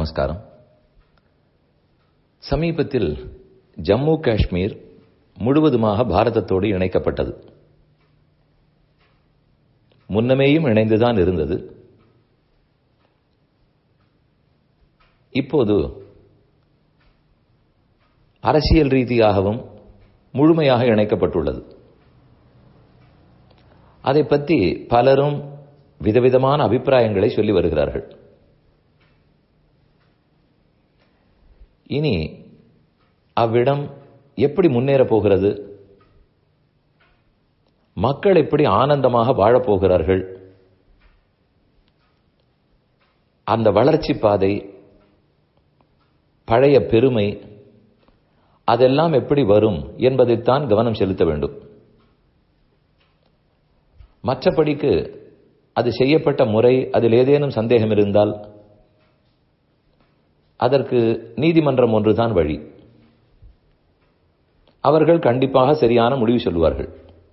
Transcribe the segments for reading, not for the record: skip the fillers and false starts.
நமஸ்காரம். சமீபத்தில் ஜம்மு காஷ்மீர் முழுவதுமாக பாரதத்தோடு இணைக்கப்பட்டது. முன்னமேயும் இணைந்துதான் இருந்தது. இப்போது அரசியல் ரீதியாகவும் முழுமையாக இணைக்கப்பட்டுள்ளது. அதை பற்றி பலரும் விதவிதமான அபிப்பிராயங்களை சொல்லி வருகிறார்கள். இனி அவ்விடம் எப்படி முன்னேறப் போகிறது, மக்கள் எப்படி ஆனந்தமாக வாழப்போகிறார்கள், அந்த வளர்ச்சி பாதை, பழைய பெருமை, அதெல்லாம் எப்படி வரும் என்பதைத்தான் கவனம் செலுத்த வேண்டும். மற்றபடிக்கு அது செய்யப்பட்ட முறை, அதில் ஏதேனும் சந்தேகம் இருந்தால் அதற்கு நீதிமன்றம் ஒன்றுதான் வழி. அவர்கள் கண்டிப்பாக சரியான முடிவு சொல்லுவார்கள்.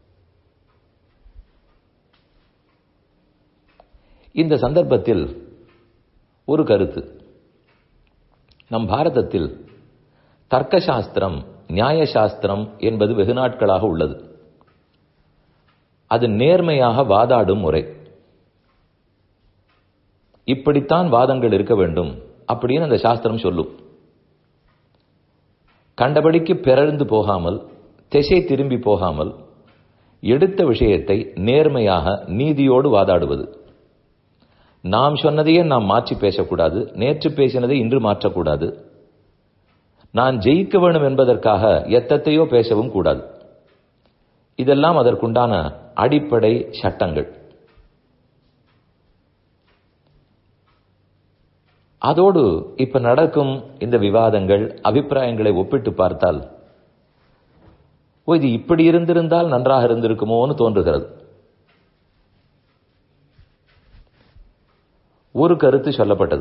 இந்த சந்தர்ப்பத்தில் ஒரு கருத்து. நம் பாரதத்தில் தர்க்கசாஸ்திரம், நியாயசாஸ்திரம் என்பது வெகு நாட்களாக உள்ளது. அது நேர்மையாக வாதாடும் முறை. இப்படித்தான் வாதங்கள் இருக்க வேண்டும் அப்படின்னு அந்த சாஸ்திரம் சொல்லும். கண்டபடிக்கு பிறழ்ந்து போகாமல், திசை திரும்பி போகாமல், எடுத்த விஷயத்தை நேர்மையாக நீதியோடு வாதாடுவது. நாம் சொன்னதையே நாம் மாற்றி பேசக்கூடாது, நேற்று பேசினதை இன்று மாற்றக்கூடாது, நான் ஜெயிக்க வேண்டும் என்பதற்காக எத்தத்தையோ பேசவும் கூடாது. இதெல்லாம் அதற்குண்டான அடிப்படை சட்டங்கள். அதோடு இப்ப நடக்கும் இந்த விவாதங்கள், அபிப்பிராயங்களை ஒப்பிட்டு பார்த்தால் இது இப்படி இருந்திருந்தால் நன்றாக இருந்திருக்குமோன்னு தோன்றுகிறது. ஒரு கருத்து சொல்லப்பட்டது.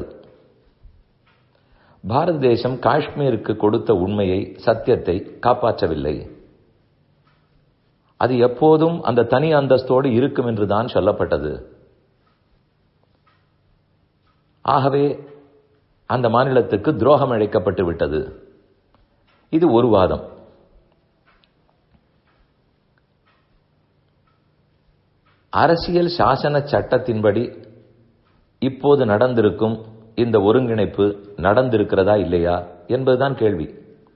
பாரத தேசம் காஷ்மீருக்கு கொடுத்த உண்மையை, சத்தியத்தை காப்பாற்றவில்லை. அது எப்போதும் அந்த தனி அந்தஸ்தோடு இருக்கும் என்றுதான் சொல்லப்பட்டது. ஆகவே அந்த மாநிலத்துக்கு துரோகம் இழைக்கப்பட்டு விட்டது. இது ஒரு வாதம். அரசியல் சாசன சட்டத்தின்படி இப்போது நடந்திருக்கும் இந்த ஒருங்கிணைப்பு நடந்திருக்கிறதா இல்லையா என்பதுதான் கேள்வி.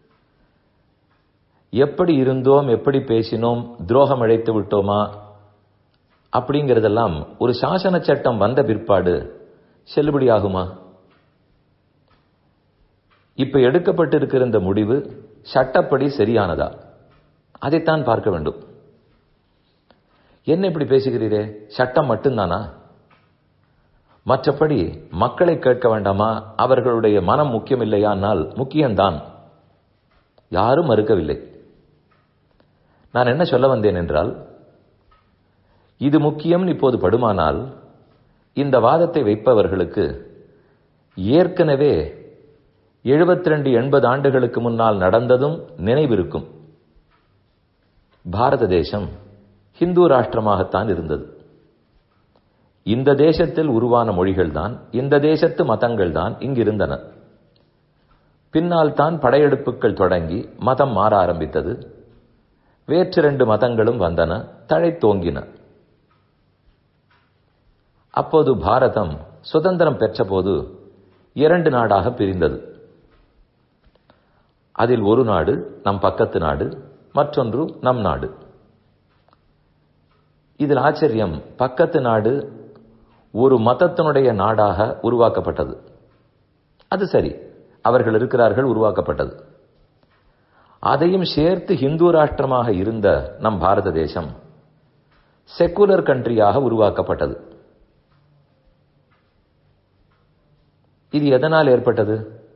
எப்படி இருந்தோம், எப்படி பேசினோம், துரோகம் இழைத்து விட்டோமா அப்படிங்கிறதெல்லாம் ஒரு சாசன சட்டம் வந்த பிற்பாடு செல்லுபடியாகுமா? இப்ப எடுக்கப்பட்டிருக்கிற இந்த முடிவு சட்டப்படி சரியானதா, அதைத்தான் பார்க்க வேண்டும். என்ன இப்படி பேசுகிறீரே, சட்டம் மட்டும்தானா? மற்றபடி மக்களை கேட்க வேண்டாமா? அவர்களுடைய மனம் முக்கியம் இல்லையானால் முக்கியம்தான், யாரும் மறுக்கவில்லை. நான் என்ன சொல்ல வந்தேன் என்றால், இது முக்கியம் இப்போது படுமானால் இந்த வாதத்தை வைப்பவர்களுக்கு ஏற்கனவே 72-80 ஆண்டுகளுக்கு முன்னால் நடந்ததும் நினைவிருக்கும். பாரத தேசம் ஹிந்து ராஷ்டிரமாகத்தான் இருந்தது. இந்த தேசத்தில் உருவான மொழிகள் தான், இந்த தேசத்து மதங்கள் தான் இங்கிருந்தன. பின்னால் தான் படையெடுப்புகள் தொடங்கி மதம் மாற ஆரம்பித்தது. வேற்று 2 மதங்களும் வந்தன, தழைத்தோங்கின. அப்போது பாரதம் சுதந்திரம் பெற்ற போது 2 நாடாக பிரிந்தது. அதில் ஒரு நாடு நம் பக்கத்து நாடு, மற்றொன்று நம் நாடு. இதில் ஆச்சரியம், பக்கத்து நாடு ஒரு மதத்தினுடைய நாடாக உருவாக்கப்பட்டது. அது சரி, அவர்கள் இருக்கிறார்கள், உருவாக்கப்பட்டது. அதையும் சேர்த்து ஹிந்து ராஷ்டிரமாக இருந்த நம் பாரத தேசம் செக்குலர் கண்ட்ரியாக உருவாக்கப்பட்டது. இது எதனால் ஏற்பட்டது?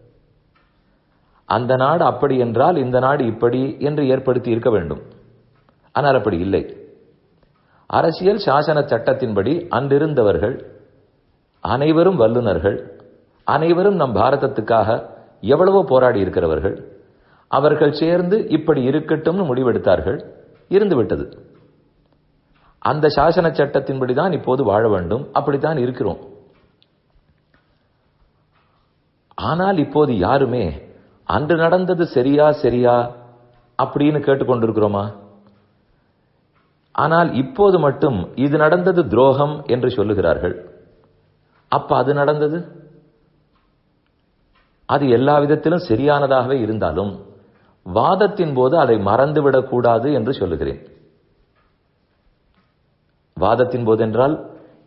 அந்த நாடு அப்படி என்றால் இந்த நாடு இப்படி என்று ஏற்படுத்தி இருக்க வேண்டும். ஆனால் அப்படி இல்லை. அரசியல் சாசன சட்டத்தின்படி அன்றிருந்தவர்கள் அனைவரும் வல்லுநர்கள், அனைவரும் நம் பாரதத்துக்காக எவ்வளவோ போராடி இருக்கிறவர்கள். அவர்கள் சேர்ந்து இப்படி இருக்கட்டும்னு முடிவெடுத்தார்கள். இருந்துவிட்டது. அந்த சாசன சட்டத்தின்படிதான் இப்போது வாழ வேண்டும். அப்படித்தான் இருக்கிறோம். ஆனால் இப்போது யாருமே அன்று நடந்தது சரியா சரியா அப்படின்னு கேட்டுக்கொண்டிருக்கிறோமா? ஆனால் இப்போது மட்டும் இது நடந்தது துரோகம் என்று சொல்லுகிறார்கள். அப்ப அது நடந்தது, அது எல்லா விதத்திலும் சரியானதாகவே இருந்தாலும் வாதத்தின் போது அதை மறந்துவிடக் கூடாது என்று சொல்லுகிறேன். வாதத்தின் போது என்றால்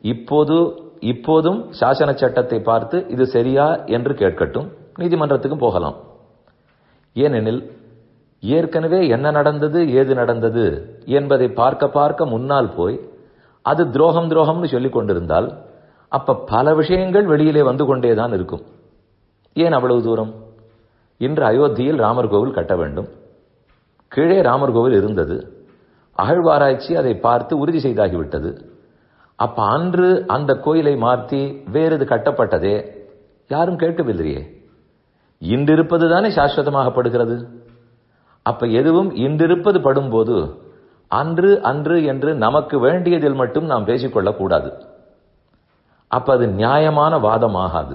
இப்போதும் சாசன சட்டத்தை பார்த்து இது சரியா என்று கேட்கட்டும், நீதிமன்றத்துக்கும் போகலாம். ஏனெனில் ஏற்கனவே என்ன நடந்தது ஏது நடந்தது என்பதை பார்க்க முன்னால் போய் அது துரோகம் துரோகம்னு சொல்லிக் கொண்டிருந்தால் அப்ப பல விஷயங்கள் வெளியிலே வந்து கொண்டேதான் இருக்கும். ஏன் அவ்வளவு தூரம்? இன்று அயோத்தியில் ராமர் கோவில் கட்ட வேண்டும். கீழே ராமர் கோவில் இருந்தது. அகழ்வாராய்ச்சி அதை பார்த்து உறுதி செய்தாகிவிட்டது. அப்ப அன்று அந்த கோயிலை மாற்றி வேறு கட்டப்பட்டதே, யாரும் கேட்கவில்லையே. இன்றிருப்பதுதானே சாஸ்வதமாகப்படுகிறது. அப்ப எதுவும் இன்றிருப்பது படும்போது அன்று அன்று என்று நமக்கு வேண்டியதில் மட்டும் நாம் பேசிக்கொள்ளக் கூடாது. அப்ப அது நியாயமான வாதமாகாது.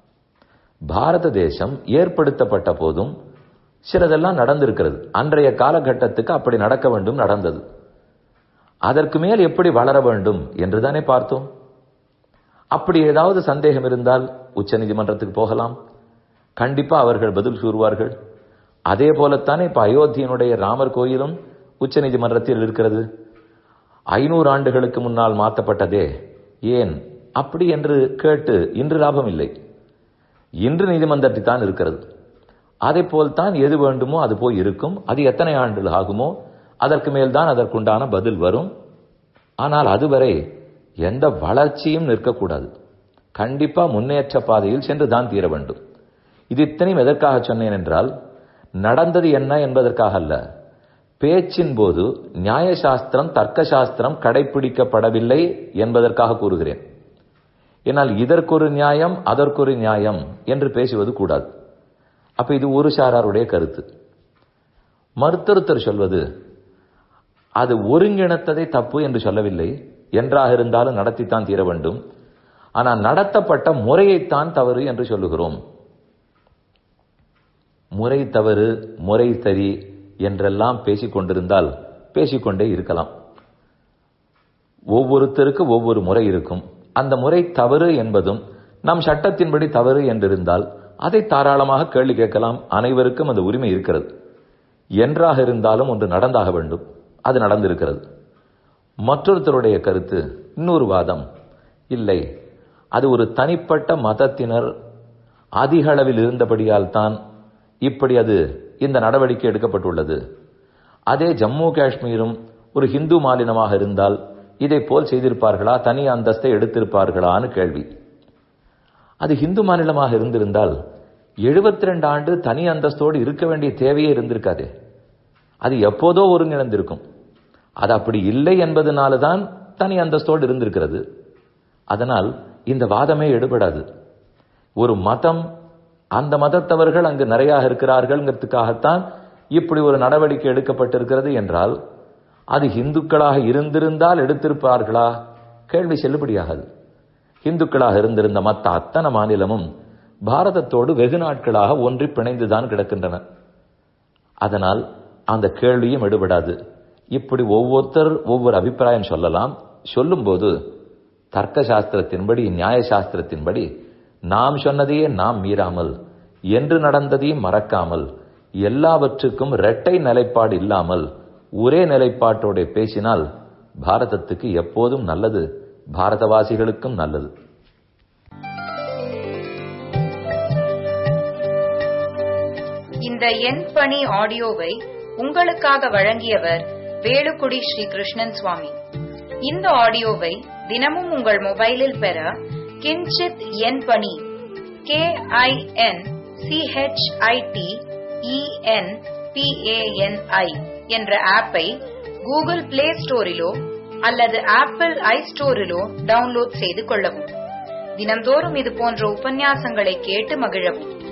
பாரத தேசம் ஏற்படுத்தப்பட்ட போதும் சிலதெல்லாம் நடந்திருக்கிறது. அன்றைய காலகட்டத்துக்கு அப்படி நடக்க வேண்டும், நடந்தது. அதற்கு மேல் எப்படி வளர வேண்டும் என்றுதானே பார்த்தோம். அப்படி ஏதாவது சந்தேகம் இருந்தால் உச்ச நீதிமன்றத்துக்கு போகலாம். கண்டிப்பா அவர்கள் பதில் கூறுவார்கள். அதே போலத்தானே இப்ப அயோத்தியனுடைய ராமர் கோயிலும் உச்ச நீதிமன்றத்தில் இருக்கிறது. 500 ஆண்டுகளுக்கு முன்னால் மாற்றப்பட்டதே, ஏன் அப்படி என்று கேட்டு இன்று லாபம் இல்லை. இன்று நீதிமன்றத்தில் தான் இருக்கிறது. அதை போல்தான் எது வேண்டுமோ அது போய் இருக்கும். அது எத்தனை ஆண்டுகள் ஆகுமோ அதற்கு மேல்தான் அதற்குண்டான பதில் வரும். ஆனால் அதுவரை எந்த வளர்ச்சியும் நிற்கக்கூடாது. கண்டிப்பா முன்னேற்ற பாதையில் சென்று தான் தீர வேண்டும். இது இத்தனையும் எதற்காக சொன்னேன் என்றால், நடந்தது என்ன என்பதற்காக அல்ல. பேச்சின் போது நியாயசாஸ்திரம் தர்க்க சாஸ்திரம் கடைபிடிக்கப்படவில்லை என்பதற்காக கூறுகிறேன். என்னால் இதற்கொரு நியாயம் அதற்கொரு நியாயம் என்று பேசுவது கூடாது. அப்ப இது ஒரு சாராருடைய கருத்து. மருத்துவர் சொல்வது அது ஒருங்கிணைத்ததை தப்பு என்று சொல்லவில்லை. என்றாக இருந்தாலும் நடத்தித்தான் தீர வேண்டும். ஆனால் நடத்தப்பட்ட முறையைத்தான் தவறு என்று சொல்லுகிறோம். முறை தவறு முறை சரி என்றெல்லாம் பேசிக்கொண்டிருந்தால் பேசிக்கொண்டே இருக்கலாம். ஒவ்வொருத்தருக்கு ஒவ்வொரு முறை இருக்கும். அந்த முறை தவறு என்பதும் நம் சட்டத்தின்படி தவறு என்றிருந்தால் அதை தாராளமாக கேள்வி கேட்கலாம். அனைவருக்கும் அந்த உரிமை இருக்கிறது. என்றாக இருந்தாலும் ஒன்று நடந்தாக வேண்டும். அது நடந்திருக்கிறது. மற்றொருத்தருடைய கருத்து, இன்னொரு வாதம், இல்லை அது ஒரு தனிப்பட்ட மதத்தினர் அதிக அளவில் இருந்தபடியால் தான் இப்படி அது இந்த நடவடிக்கை எடுக்கப்பட்டுள்ளது. அதே ஜம்மு காஷ்மீரும் ஒரு ஹிந்து மாநிலமாக இருந்தால் இதை போல் செய்திருப்பார்களா, தனி அந்தஸ்தை எடுத்திருப்பார்களான்னு கேள்வி. அது ஹிந்து மாநிலமாக இருந்திருந்தால் 72 ஆண்டு தனி அந்தஸ்தோடு இருக்க வேண்டிய தேவையே இருந்திருக்காதே. அது எப்போதோ ஒருங்கிணைந்திருக்கும். அது அப்படி இல்லை என்பதனால்தான் தனி அந்தஸ்தோடு இருந்திருக்கிறது. அதனால் இந்த வாதமே எடுபடாது. ஒரு மதம், அந்த மதத்தவர்கள் அங்கு நிறைய இருக்கிறார்கள்ங்கிறதுக்காகத்தான் இப்படி ஒரு நடவடிக்கை எடுக்கப்பட்டிருக்கிறது என்றால் அது இந்துக்களாக இருந்திருந்தால் எடுத்திருப்பார்களா? கேள்வி செல்லுபடியாகாது. இந்துக்களாக இருந்திருந்த மற்ற அத்தனை மாநிலமும் பாரதத்தோடு வெகு நாட்களாக ஒன்றி பிணைந்துதான் கிடக்கின்றன. அதனால் அந்த கேள்வியும் எடுபடாது. இப்படி ஒவ்வொருத்தர் ஒவ்வொரு அபிப்பிராயம் சொல்லலாம். சொல்லும்போது தர்க்க சாஸ்திரத்தின்படி நியாய சாஸ்திரத்தின்படி நாம் சொன்னதையே நாம் மீறாமல், என்று நடந்ததையும் மறக்காமல், எல்லாவற்றுக்கும் இரட்டை நிலைப்பாடு இல்லாமல் ஒரே நிலைப்பாட்டோட பேசினால் பாரதத்துக்கு எப்போதும் நல்லது, பாரதவாசிகளுக்கும் நல்லது. இந்த என் பணி ஆடியோவை உங்களுக்காக வழங்கியவர் வேலுக்குடி ஸ்ரீ கிருஷ்ணன் சுவாமி. இந்த ஆடியோவை தினமும் உங்கள் மொபைலில் பெற கிஞ்சித் என் பணி KINCHITENPANI என்ற ஆப்பை கூகுள் பிளே ஸ்டோரிலோ அல்லது ஆப்பிள் ஐஸ்டோரிலோ டவுன்லோட் செய்து கொள்ளவும். தினம்தோறும் இது போன்ற உபன்யாசங்களை கேட்டு மகிழவும்.